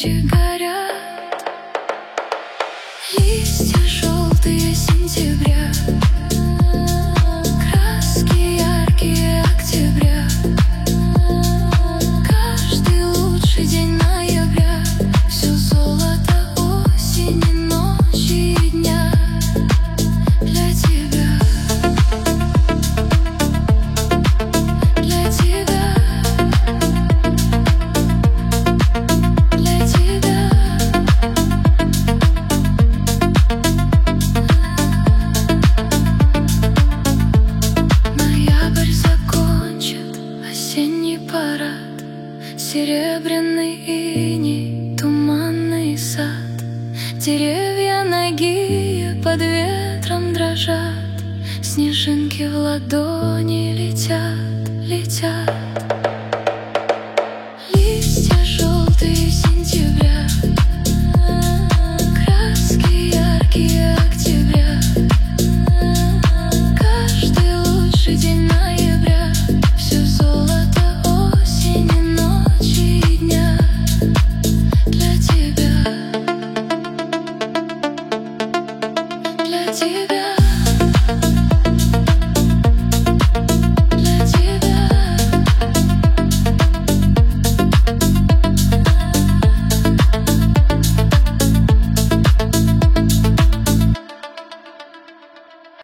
свечи горят, листья желтые сентября, краски яркие октября. Каждый лучший день ноября, все золото осени, ночи и дня для тебя, для тебя, для тебя. Ноябрь закончит осенний парад, серебряный иней, туманный сад. Деревья нагие под ветром дрожат, снежинки в ладони летят, летят.